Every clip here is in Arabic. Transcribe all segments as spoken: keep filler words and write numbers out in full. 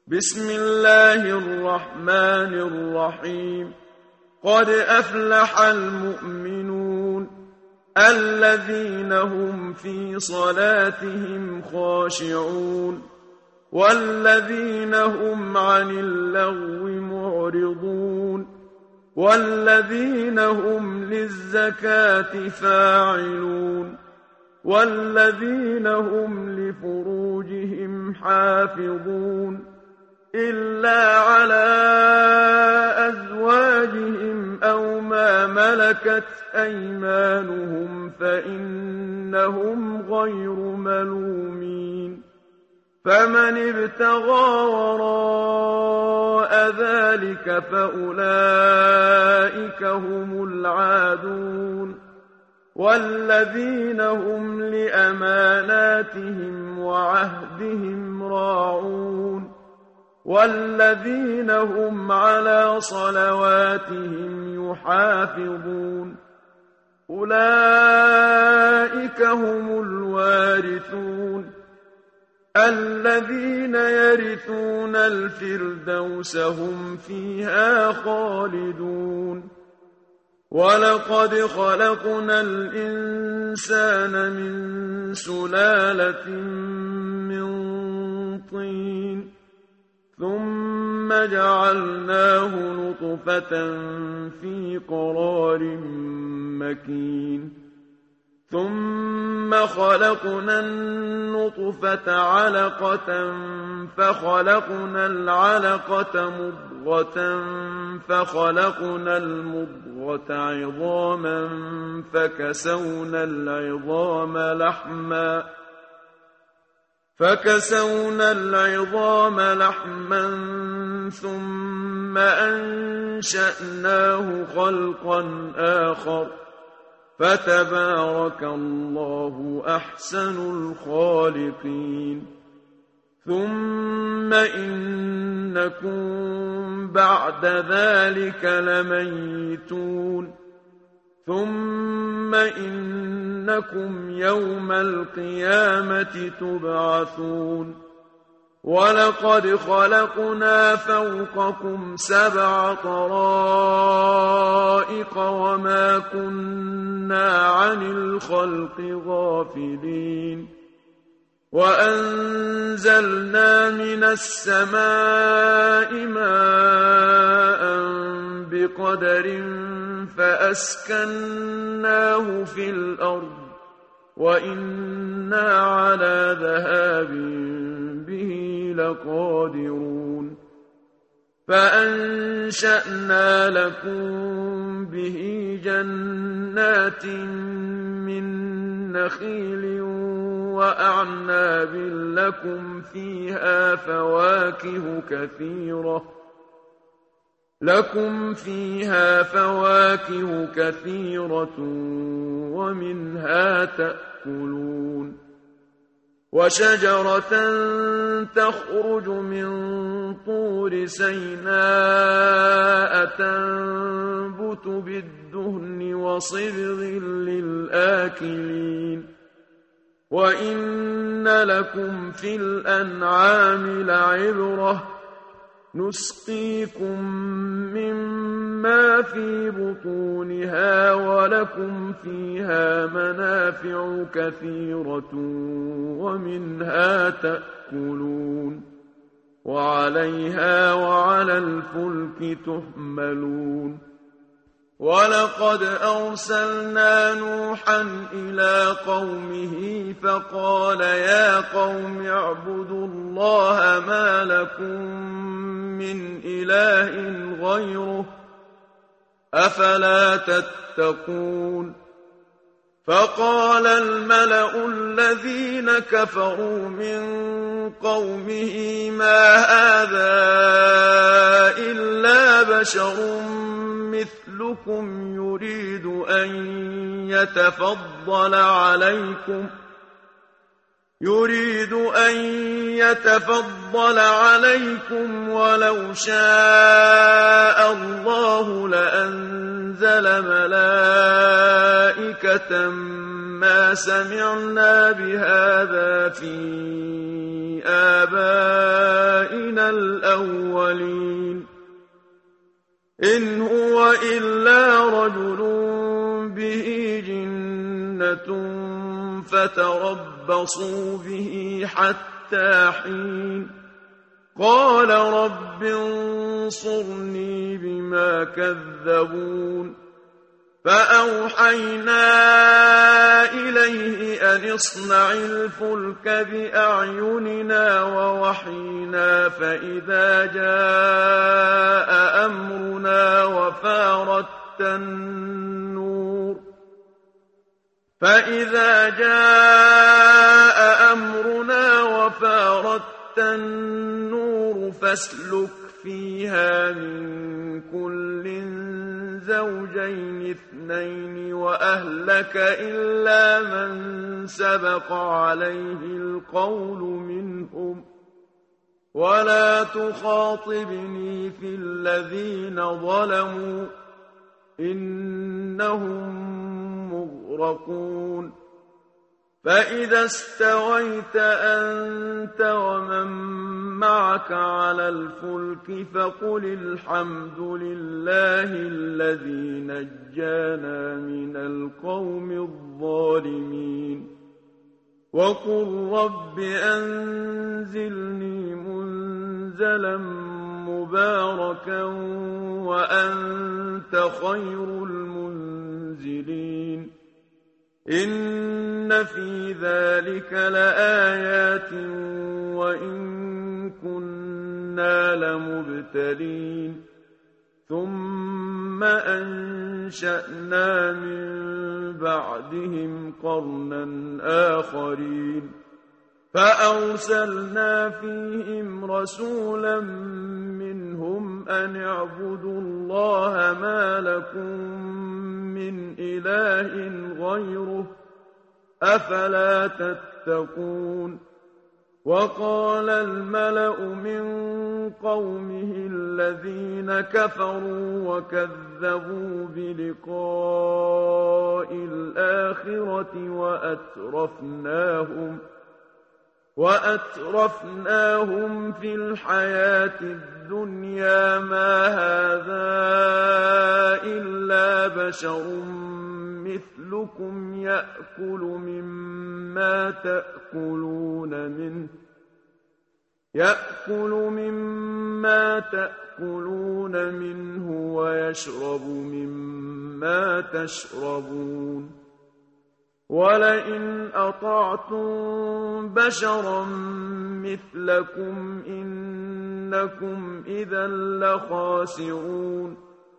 بسم الله الرحمن الرحيم قد أفلح المؤمنون الذين هم في صلاتهم خاشعون والذين هم عن اللغو معرضون والذين هم للزكاة فاعلون والذين هم لفروجهم حافظون إلا على أزواجهم أو ما ملكت أيمانهم فإنهم غير ملومين فمن ابتغى وراء ذلك فأولئك هم العادون والذين هم لأماناتهم وعهدهم راعون والذين هم على صلواتهم يحافظون أولئك هم الوارثون الذين يرثون الفردوس هم فيها خالدون ولقد خلقنا الإنسان من سلالة من طين ثم جعلناه نطفة في قرار مكين ثم خلقنا النطفة علقة فخلقنا العلقة مضغة فخلقنا المضغة عظاما فكسونا العظام لحما فكسونا العظام لحما ثم أنشأناه خلقا آخر فتبارك الله أحسن الخالقين ثم إنكم بعد ذلك لميتون ثم إنكم يوم القيامة تبعثون ولقد خلقنا فوقكم سبع طرائق وما كنا عن الخلق غافلين وأنزلنا من السماء ماء بقدر فأسكناه في الأرض وإنا على ذهاب به لقادرون فأنشأنا لكم به جنات من نخيل وأعناب لكم فيها فواكه كثيرة لكم فيها فواكه كثيرة ومنها تأكلون وشجرة تخرج من طور سيناء تنبت بالدهن وصبغ للآكلين وإن لكم في الأنعام لعبرة نسقيكم مما في بطونها ولكم فيها منافع كثيرة ومنها تأكلون وعليها وعلى الفلك تحملون ولقد أرسلنا نوحا إلى قومه فقال يا قوم اعبدوا الله ما لكم من إله غيره أفلا تتقون فقال الملأ الذين كفروا من قومه ما هذا إلا بشر مثلكم يريد أن يتفضل عليكم يريد أن يتفضل عليكم ولو شاء الله لأنزل ملائكة ما سمعنا بهذا في آبائنا الأولين إن هو إلا رجل به جنة فتربصوا به حتى حين قال رب انصرني بما كذبون فأوحينا إليه أن اصنع الفلك بأعيننا ووحينا فإذا جاء أمرنا وفارت النور فإذا جاء أمرنا وفارت النور فاسلك فيها من كل زوجين اثنين وأهلك إلا من سبق عليه القول منهم ولا تخاطبني في الذين ظلموا إنهم مغرقون فإذا استويت أنت ومن معك على الفلك فقل الحمد لله الذي نجانا من القوم الظالمين وقل رب أنزلني منزلا مباركا وأنت خير المنزلين إن في ذلك لآيات وإن كنا لمبتلين ثم أنشأنا من بعدهم قرنا آخرين فأرسلنا فيهم رسولا منهم أن اعبدوا الله ما لكم من إله غيره أفلا تتقون وقال الملأ من قومه الذين كفروا وكذبوا بلقاء الآخرة وأترفناهم وأترفناهم في الحياة الدنيا ما هذا إلا بشر مثلكم يأكل مما تأكلون منه يأكل مما تأكلون منه ويشرب مما تشربون ولئن أطعتم بشرا مثلكم إنكم إذا لخاسرون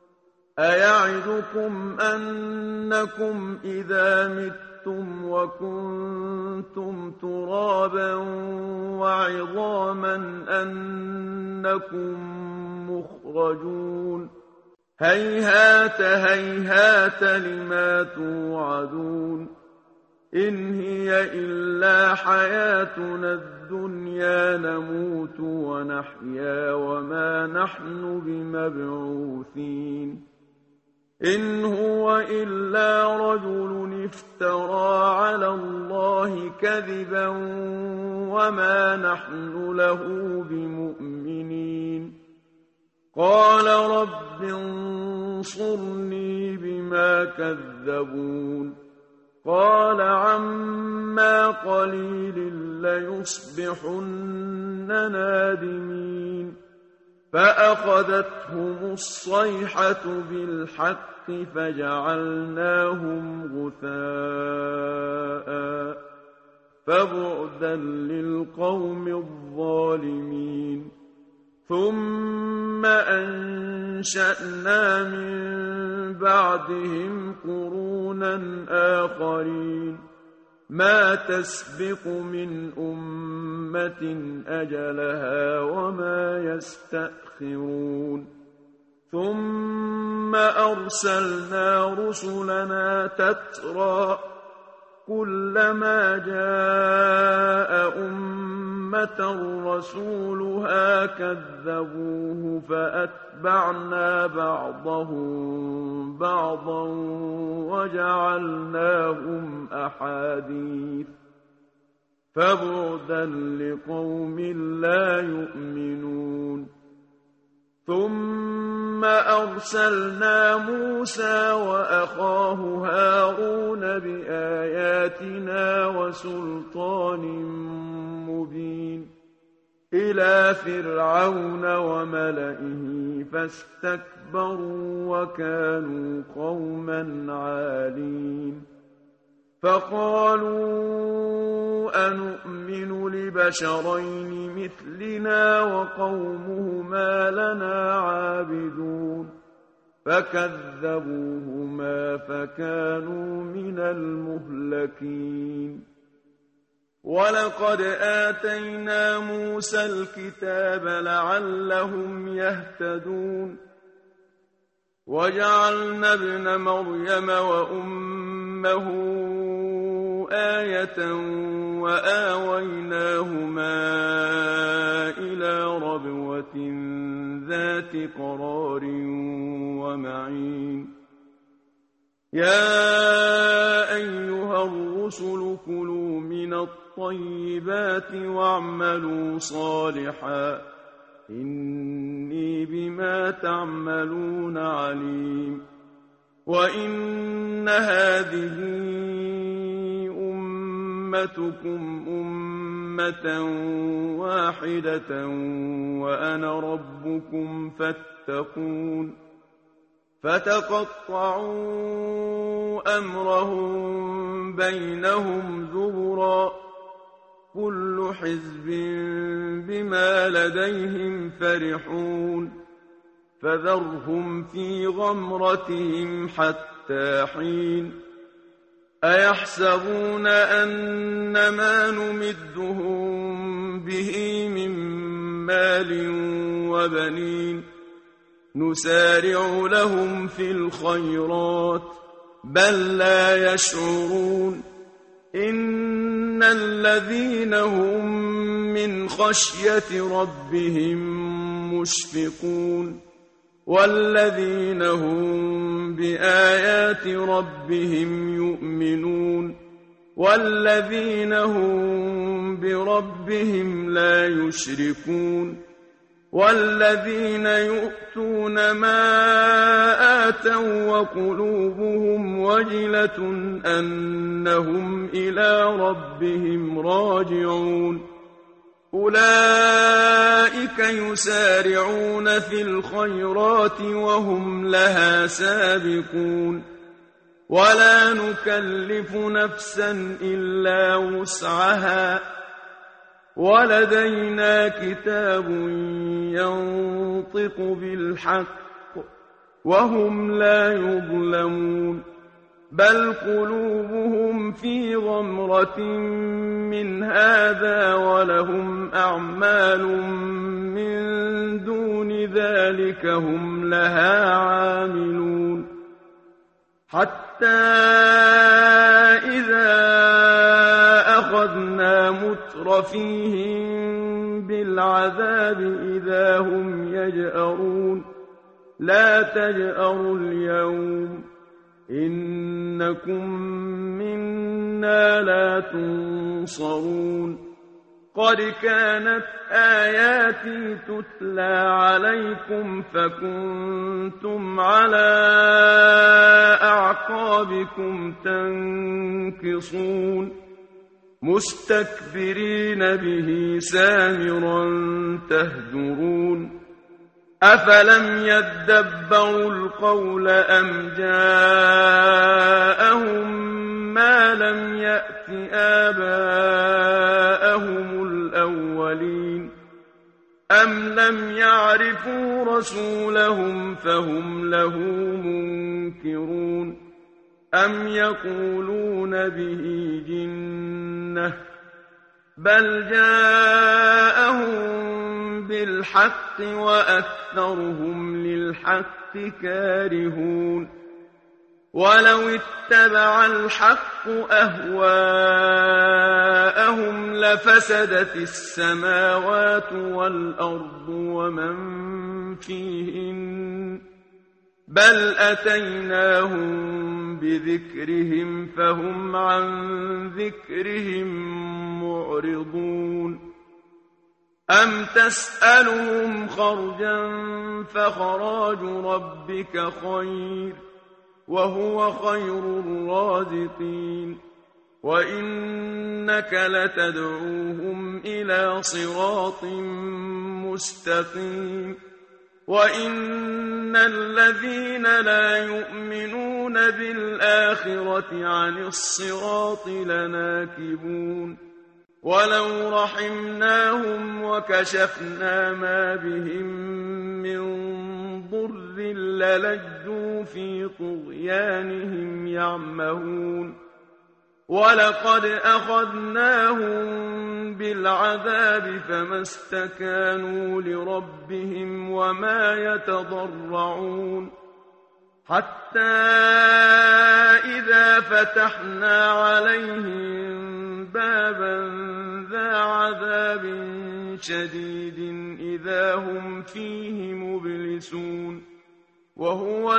أيعدكم أنكم إذا متم وكنتم ترابا وعظاما أنكم مخرجون هيهات هيهات لما توعدون إن هي إلا حياتنا الدنيا نموت ونحيا وما نحن بمبعوثين إن هو إلا رجل افترى على الله كذبا وما نحن له بمؤمنين قال رب انصرني بما كذبون قال عما قليل ليصبحن نادمين فأخذتهم الصيحة بالحق فجعلناهم غثاء فبعدا للقوم الظالمين ثم أنشأنا من بعدهم قرونا آخرين ما تسبق من أمة أجلها وما يستأخرون ثم أرسلنا رسلنا تترى كلما جاء أمة أمة رسولها كذبوه فأتبعنا بعضهم بعضا وجعلناهم أحاديث فبعدا لقوم لا يؤمنون ثم أرسلنا موسى وأخاه هارون بآياتنا وسلطان مبين إلى فرعون وملئه فاستكبروا وكانوا قوما عالين فقالوا أنؤمن لبشرين مثلنا وقومهما لنا عابدون فكذبوهما فكانوا من المهلكين ولقد آتينا موسى الكتاب لعلهم يهتدون وجعلنا ابن مريم وأمه آية وآويناهما إلى ربوة ذات قرار ومعين يا أيها الرسل كلوا من الطيبات واعملوا صالحا إني بما تعملون عليم وإن هذه أمتكم أمة واحدة وأنا ربكم فاتقون فتقطعوا أمرهم بينهم زبرا كل حزب بما لديهم فرحون فذرهم في غمرتهم حتى حين أيحسبون أن ما نمدهم به من مال وبنين نسارع لهم في الخيرات بل لا يشعرون إن الذين هم من خشية ربهم مشفقون والذين هم بآيات ربهم يؤمنون والذين هم بربهم لا يشركون والذين يؤتون ما آتوا وقلوبهم وجلة أنهم إلى ربهم راجعون أولئك يسارعون في الخيرات وهم لها سابقون ولا نكلف نفسا إلا وسعها ولدينا كتاب ينطق بالحق وهم لا يظلمون بل قلوبهم في غمرة من هذا ولهم أعمال من دون ذلك هم لها عاملون حتى إذا أخذنا مترفيهم بالعذاب إذا هم يجأرون لا تجأروا اليوم إنكم منا لا تنصرون قد كانت آياتي تتلى عليكم فكنتم على أعقابكم تنكصون مستكبرين به سامرا تهجرون أفلم يدبروا القول أم جاءهم ما لم يأت آباءهم الأولين أم لم يعرفوا رسولهم فهم له منكرون أم يقولون به جنة بل جاءهم بالحق وأكثرهم للحق كارهون ولو اتبع الحق الحق أهواءهم لفسدت السماوات والأرض ومن فيهن بل أتيناهم بذكرهم فهم عن ذكرهم معرضون أم تسألهم خرجا فخراج ربك خير وهو خير الرازقين وإنك لتدعوهم إلى صراط مستقيم وإن الذين لا يؤمنون بالآخرة عن الصراط لناكبون ولو رحمناهم وكشفنا ما بهم من ضر للجوا في طغيانهم يعمهون ولقد أخذناهم بالعذاب فما استكانوا لربهم وما يتضرعون حتى إذا فتحنا عليهم بابا ذا عذاب شديد إذا هم فيه مبلسون وهو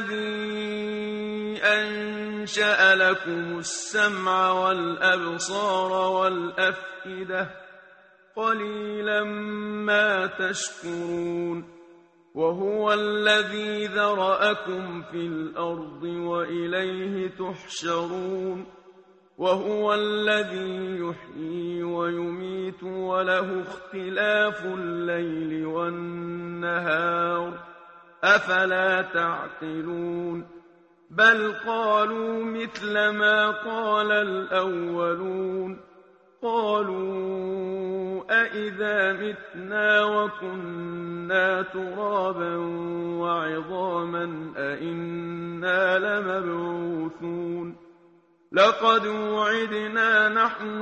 الذي أنشأ لكم السمع والأبصار والأفئدة قليلا ما تشكرون وهو الذي ذرأكم في الأرض وإليه تحشرون وهو الذي يحيي ويميت وله اختلاف الليل والنهار أفلا تعقلون بل قالوا مثل ما قال الأولون قالوا أئذا متنا وكنا ترابا وعظاما أئنا لمبعوثون لقد وعدنا نحن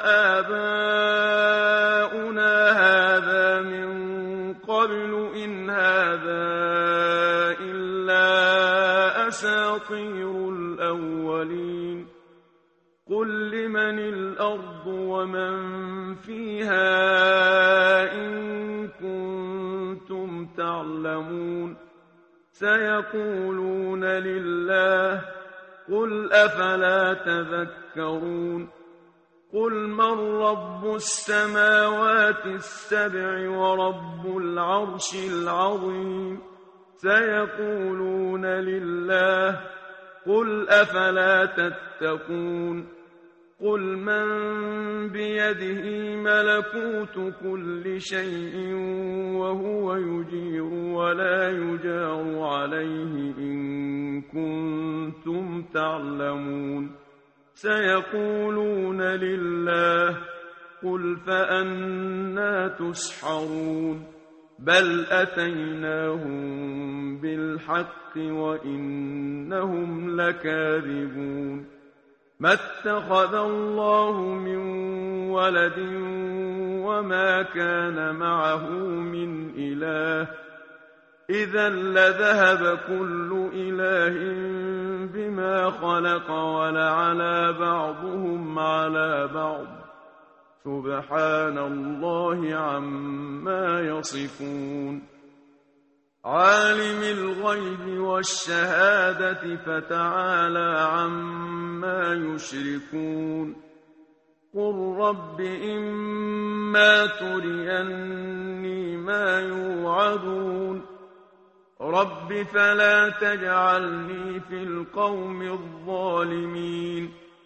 وآباؤنا هذا من قبل إن هذا إلا أساطير الأولين قل لمن الأرض ومن فيها إن كنتم تعلمون سيقولون لله قل أفلا تذكرون قل من رب السماوات السبع ورب العرش العظيم سيقولون لله قل أفلا تتقون قل من بيده ملكوت كل شيء وهو يجير ولا يجار عليه إن كنتم تعلمون سيقولون لله قل فأنى تسحرون بل أتيناهم بالحق وإنهم لكاذبون ما اتخذ الله من ولد وما كان معه من إله إذا لذهب كل إله بما خلق ولعلى بعضهم على بعض سبحان الله عما يصفون عالم الغيب والشهادة فتعالى عما يشركون قل رب إما تريني ما يوعدون رب فلا تجعلني في القوم الظالمين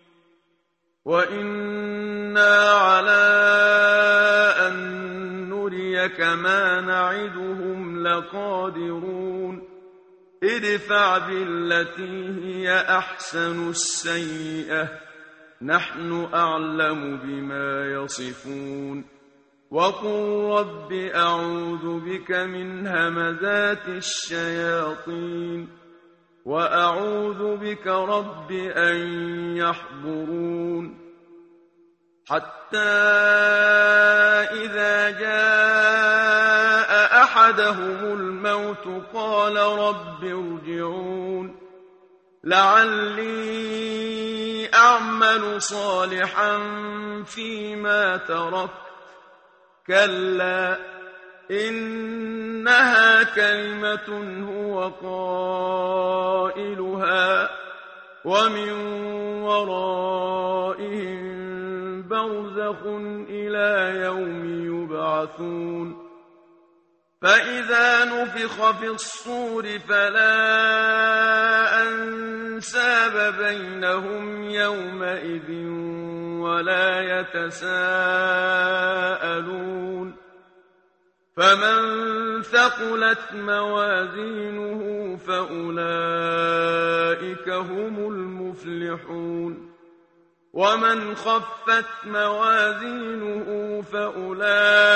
وإنا على أن نريك ما نعدهم لقادرون ادفع بالتي هي أحسن السيئة نحن أعلم بما يصفون وقل رب أعوذ بك من همزات الشياطين وأعوذ بك رب أن يحضرون حتى إذا جاء أحدهم الموت قال رب ارجعون لعلي أعمل صالحا فيما تركت كلا إنها كلمة هو قائلها ومن ورائهم برزخ إلى يوم يبعثون فإذا نفخ في الصور فلا أنساب بينهم يومئذ ولا يتساءلون فمن ثقلت موازينه فأولئك هم المفلحون ومن خفت موازينه فأولئك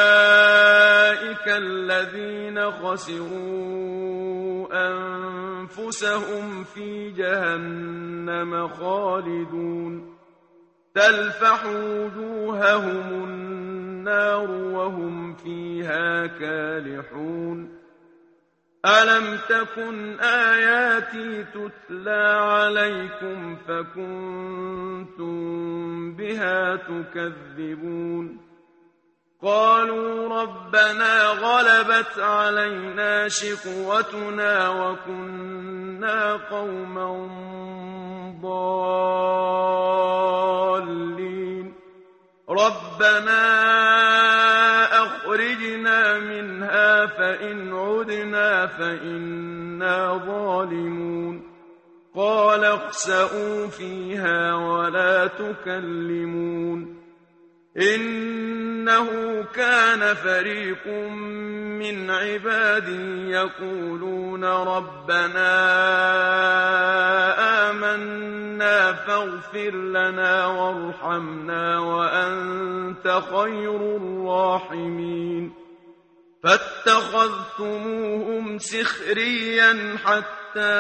الذين خسروا أنفسهم في جهنم خالدون تلفح وجوههم النار وهم فيها كالحون ألم تكن آياتي تتلى عليكم فكنتم بها تكذبون قالوا ربنا غلبت علينا شقوتنا وكنا قوما ضالين ربنا أخرجنا منها فإن عدنا فإنا ظالمون قال اخسئوا فيها ولا تكلمون إنه كان فريق من عبادي يقولون ربنا آمنا فاغفر لنا وارحمنا وأنت خير الراحمين فاتخذتموهم سخريا حتى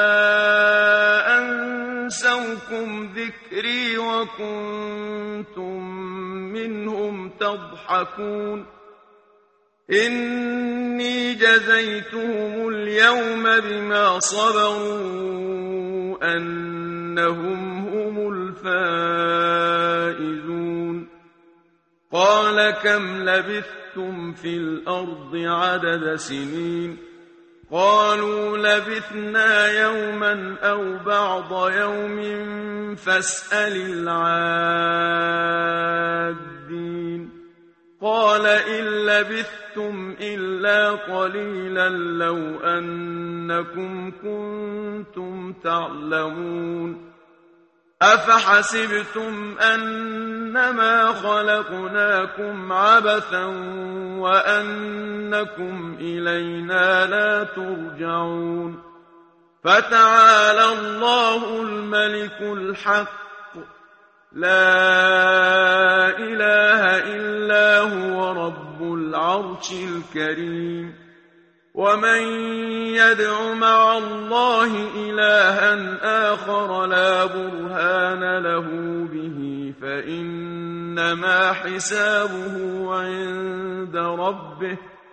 أنسوكم ذكري وكنتم منهم تضحكون إني جزيتهم اليوم بما صبروا أنهم هم الفائزون قال كم لبثتم في الأرض عدد سنين قالوا لبثنا يوما أو بعض يوم فاسأل العادين قال إن لبثتم إلا قليلا لو أنكم كنتم تعلمون أفحسبتم أنما خلقناكم عبثا وأنكم إلينا لا ترجعون فتعالى الله الملك الحق لا إله إلا هو رب العرش الكريم ومن يدع مع الله إلها آخر لا برهان له به فإنما حسابه عند ربه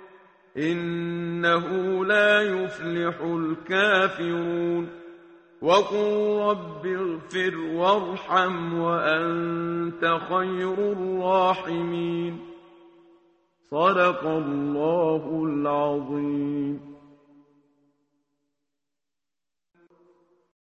إنه لا يفلح الكافرون وقل رب اغفر وارحم وأنت خير الراحمين صدق الله العظيم.